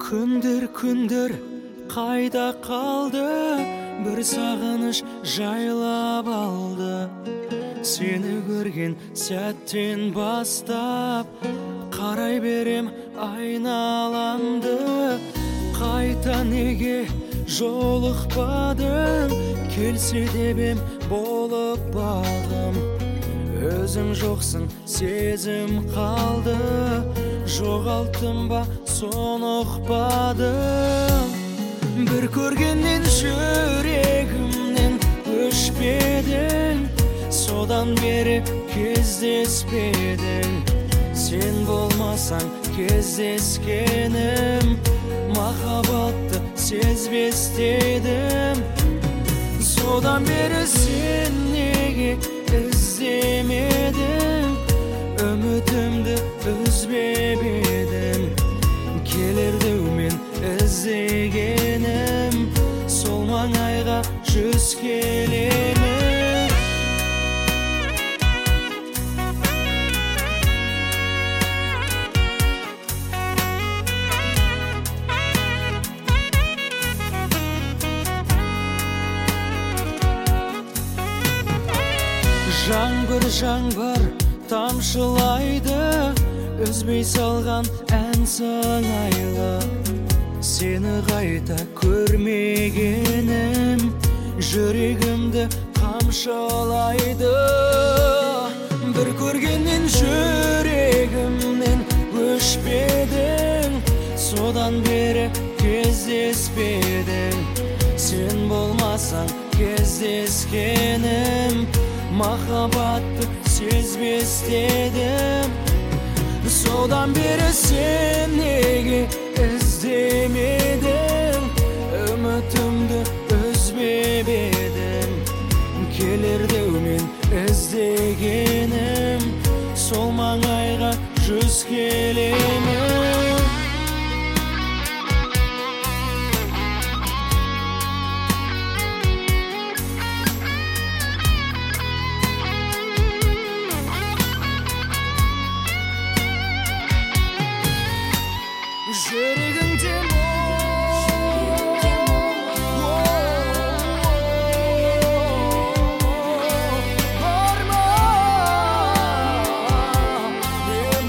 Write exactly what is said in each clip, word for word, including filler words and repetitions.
Күндер күндер қайда қалды, бір сағыныш жайлап алды. Сені көрген сәттен бастап, қарай берем айналамды. Қайта неге жолықпадың, келсе дебем болып бағым. Өзің жоқсың, сезім қалды, жоғалттым ба соны ұқпадым. Бір көргеннен жүрегімнен өшпедің, содан бері кездеспедің. Сен болмасаң кездескенім, махаббатты сезбестедім. Содан бері сен неге іздемедің, үмітімді үзбеп едің. Келер деумен іздегенім, сол маңайға жүз келемін. Жаңбыр жаңбыр тамшылайды, үзбей салған ән сыңайлы. Сені қайта көрмегенім, жүрегімді қамшылайды. Бір көргеннен жүрегімнен өшпедің, содан бері кездеспедің. Сен болмасаң кездескенім, махаббатты сезбестедім. Содан бері сен неге іздемедің, үмітімді үзбеп едің. Келер деумен іздегенім, сол маңайға жүз келемін. Жүрегіңде бар ма, мен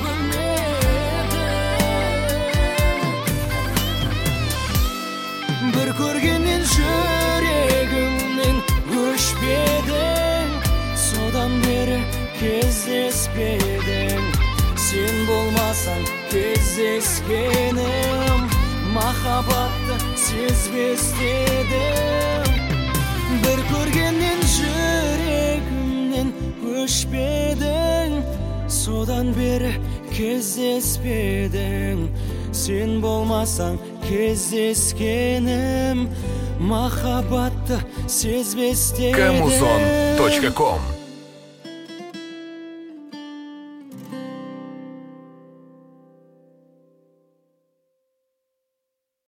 білмедім. Бір көргеннен жүрегімнен өшпедің, содан бері кездеспедің. Сен болмасаң кездескенім, махаббатты сезбестедім. Бір көргеннен жүрегімнен өшпедің, содан бері кездеспедің. Сен болмасаң кездескенім, махаббатты сезбестедім. камузон точка ком